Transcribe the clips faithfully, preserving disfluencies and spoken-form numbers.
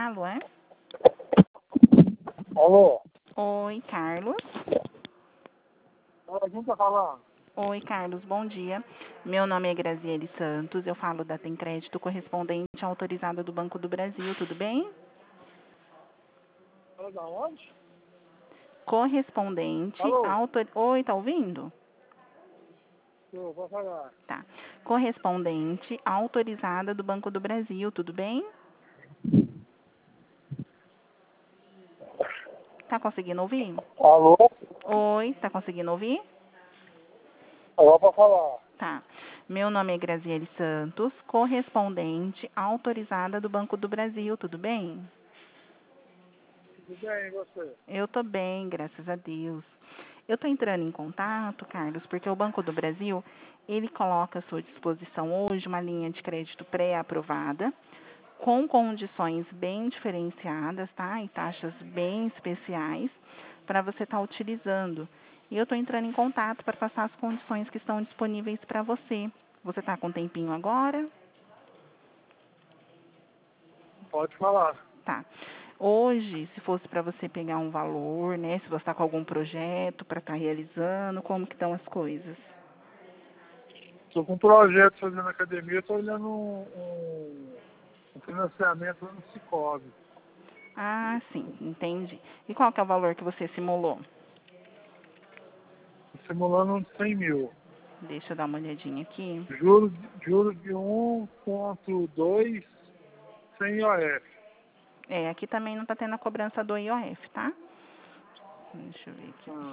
falo, é? Alô? Oi, Carlos. A gente tá falando? Oi, Carlos, bom dia. Meu nome é Graziele Santos, eu falo da Tem Crédito correspondente autorizada do Banco do Brasil, tudo bem? Alô, da onde? Correspondente Alô? autor... Oi, tá ouvindo? Eu vou falar. Tá. Correspondente autorizada do Banco do Brasil, tudo bem? Tá conseguindo ouvir? Alô? Oi, tá conseguindo ouvir? Alô, pra falar. Tá. Meu nome é Graziele Santos, correspondente autorizada do Banco do Brasil, tudo bem? Tudo bem, e você? Eu tô bem, graças a Deus. Eu tô entrando em contato, Carlos, porque o Banco do Brasil, ele coloca à sua disposição hoje uma linha de crédito pré-aprovada, com condições bem diferenciadas, tá? E taxas bem especiais para você estar utilizando. E eu estou entrando em contato para passar as condições que estão disponíveis para você. Você está com um tempinho agora? Pode falar. Tá. Hoje, se fosse para você pegar um valor, né? Se você está com algum projeto para estar realizando, como que estão as coisas? Estou com um projeto fazendo academia, estou olhando um, um, um financiamento lá no Cicobi. Ah, sim, entendi. E qual que é o valor que você simulou? Simulando uns cem mil. Deixa eu dar uma olhadinha aqui. Juros, juros de um ponto dois sem I O F. É, aqui também não está tendo a cobrança do I O F, tá? Deixa eu ver aqui. Ah.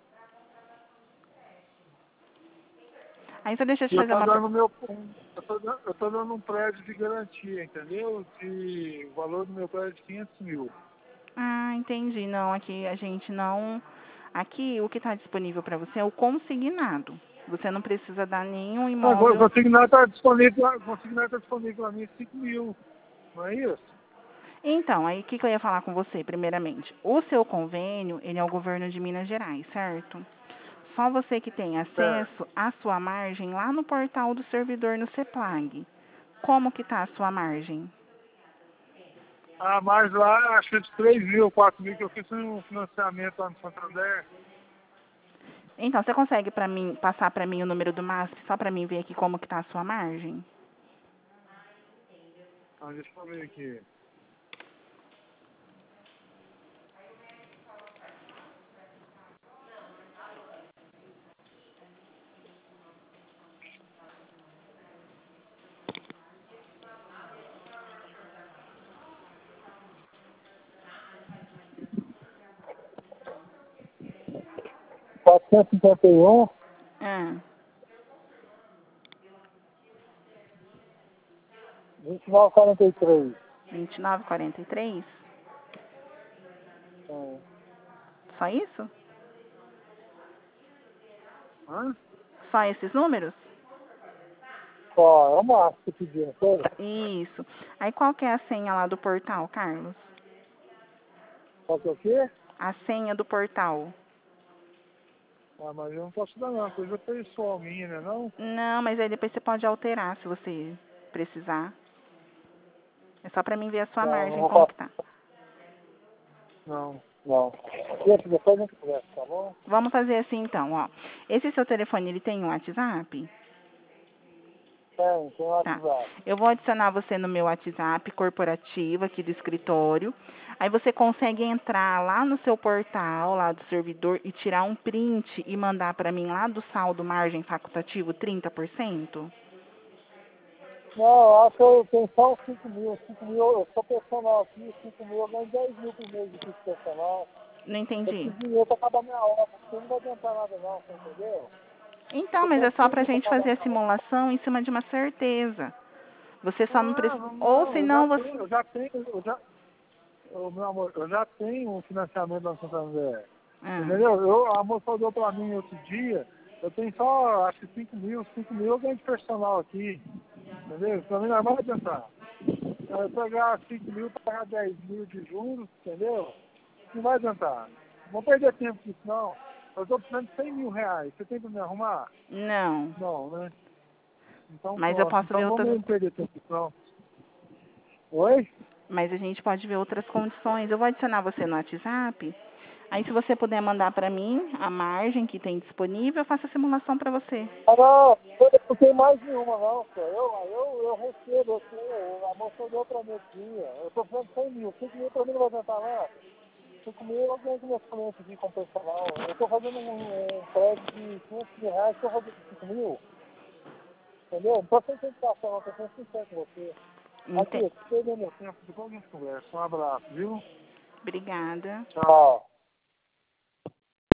Aí só deixa eu te E eu fazer estou uma per- dando meu. um- Eu tô, dando- eu tô dando um prédio de garantia, entendeu? De, o valor do meu prédio é de quinhentos mil. Ah, entendi. Não, aqui a gente não. Aqui o que está disponível para você é o consignado. Você não precisa dar nenhum Ah, o imóvel. consignado está disponível, o consignado está disponível para mim cinco mil, não é isso? Então, aí o que, que eu ia falar com você, primeiramente? O seu convênio, ele é o governo de Minas Gerais, certo? Só você que tem É. acesso à sua margem lá no portal do servidor no CEPLAG. Como que está a sua margem? Ah, mas lá, acho que de três mil, quatro mil, que eu fiz um financiamento lá no Santander. Então, você consegue para mim passar para mim o número do MASP, só para mim ver aqui como que está a sua margem? Ah, deixa eu ver aqui. quatrocentos e cinquenta e um, Ah, vinte e nove, quarenta e três. vinte e nove e quarenta e três? É. Só isso? Hã? Só esses números? Ó, é o máximo que pediu, não foi? Tá, isso. Aí qual que é a senha lá do portal, Carlos? Qual que é o quê? A senha do portal. Ah, mas eu não posso dar não, coisa pessoal minha, né não? Não, mas aí depois você pode alterar se você precisar. É só pra mim ver a sua Não, não margem, vou como que passar. tá. Não, não. Deixa, depois a gente conversa, tá bom? Vamos fazer assim então, ó. Esse seu telefone, ele tem um WhatsApp? Tem, tem o Tá. WhatsApp. Eu vou adicionar você no meu WhatsApp corporativo aqui do escritório. Aí você consegue entrar lá no seu portal, lá do servidor, e tirar um print e mandar para mim lá do saldo margem facultativo trinta por cento? Não, eu acho que eu tenho só uns cinco mil. cinco mil, eu sou personal aqui, cinco mil, eu ganho dez mil por mês de custo personal. Não Eu entendi. preciso de dinheiro para acabar minha obra, porque não vai adiantar nada não, você entendeu? Então, Eu mas é tenho só pra cinco para gente acabar fazer a minha obra. simulação em cima de uma certeza. Você só não Não, precisa. não, Ou não, se eu já não, tenho, você. eu já tenho, eu já, eu, meu amor, eu já tenho um financiamento da Santander. Ah, Entendeu? Eu, a moça falou para mim outro dia, eu tenho só, acho que cinco mil, cinco mil eu ganho de personal aqui. Entendeu? Para mim não vai adiantar. Eu pegar cinco mil, pagar dez mil de juros, entendeu? Não vai adiantar. Não vou perder tempo com isso, não. Eu estou precisando de cem mil reais. Você tem para me arrumar? não. Não, né? Então Mas eu pronto. posso ver Então outras. vamos não perder tempo com isso, não. Oi? mas a gente pode ver outras condições. Eu vou adicionar você no WhatsApp. Aí, se você puder mandar para mim a margem que tem disponível, eu faço a simulação para você. Ah, não, eu não tenho mais nenhuma, não, senhor. Eu, eu, eu recebo, assim, a moça deu pra mim aqui. Eu estou fazendo cem mil. cinco mil para mim não vai adiantar, não. cinco mil eu ganho com meus clientes aqui com personal. Eu estou fazendo um, um prédio de quinhentos mil reais, estou fazendo cinco mil. Entendeu? Não estou sem tentação, eu estou sendo sincero com você. Ente- Aqui, perdeu meu tempo, depois a gente conversa. Um abraço, viu? Obrigada. Tchau.